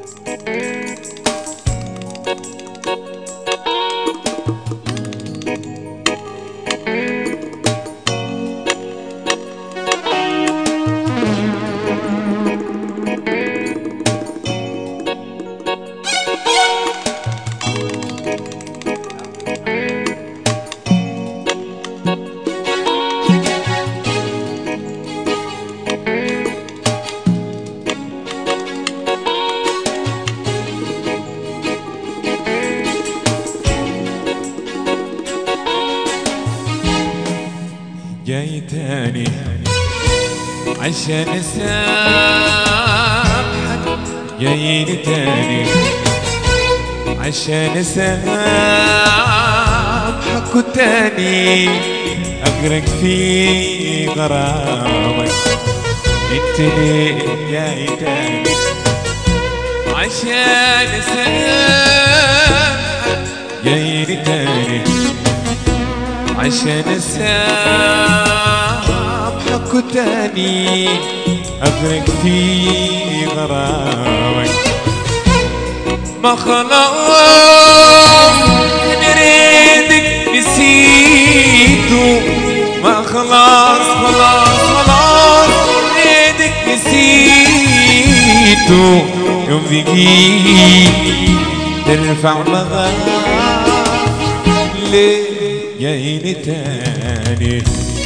جاي تاني عشان اسامحك، جايني تاني عشان اسامحك، وتاني اغرق في غرامك. انت ليه جاي تاني عشان اسامحك، جايني تاني عشان اسامحك، وتاني اغرق في غرامك. ما خلاص نريدك نسيته، ما خلاص نريدك نسيته. يوم بقيت ترفع مغام ليه جايني تاني.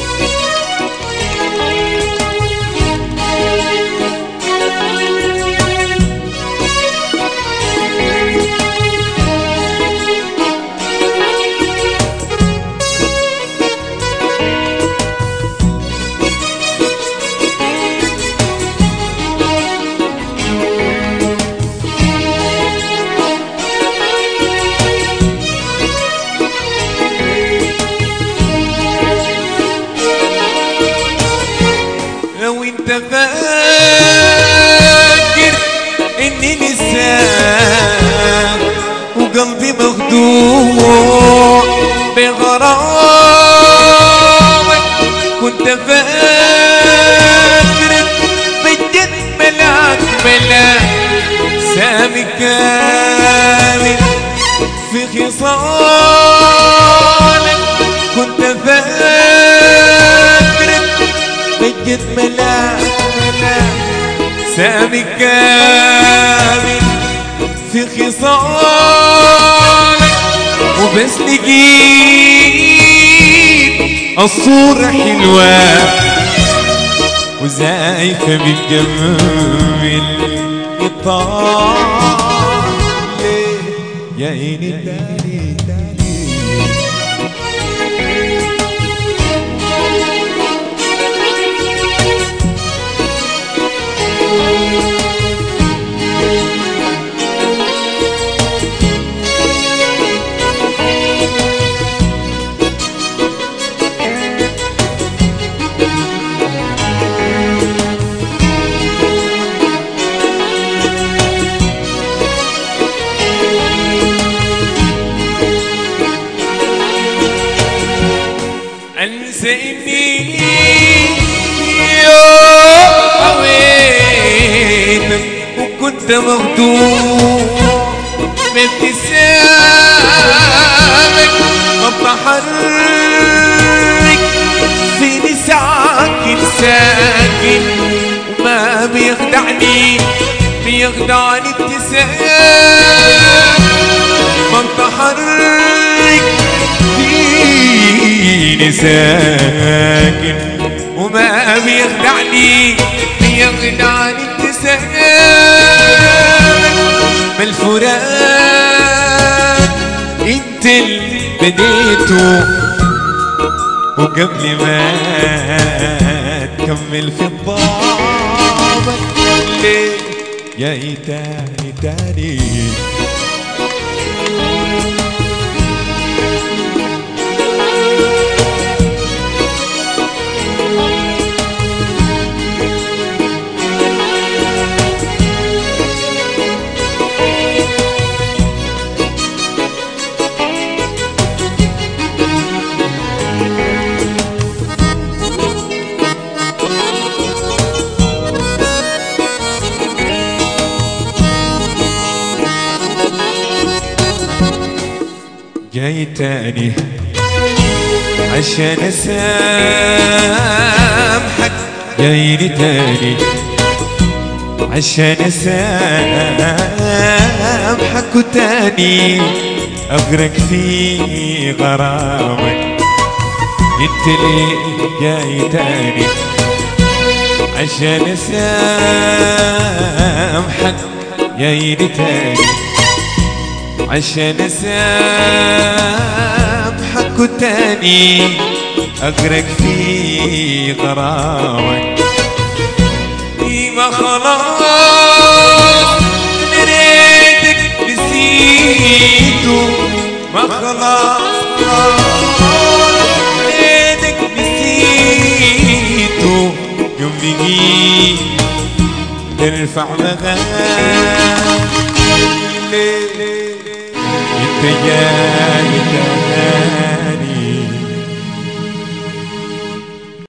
فاكر اني نساك وقلبي مخدوع بغرامك. كنت فاكرك بجد ملاك سامي كامل في خصالك. كنت فاكرك بجد ملاك سامي كامل في خصالك. وبس لقيت الصورة حلوة وزايفة بتجمل الطال ليه جايني تاني. انسى اني هويتك وكنت مخدوع بابتسامك. متحرك فيني ساكن وما بيخدعني ابتسام. متحرك فيني ساكن وما بيخدعني ابتسام. بالفراق انت اللي بديته وقبل ما تكمل في الضابط ليه جاي تاني. جاي تاني عشان اسامحك، جايني تاني عشان اسامحك، وتاني اغرق في غرامك. انت ليه جاي تاني عشان اسامحك، جايني تاني عشان اسامحك، وتاني اغرق في غرامك. ما خلاص نريدك نسيته، ما خلاص نريدك نسيته. يوم نجي نرفع مغامر انت جاي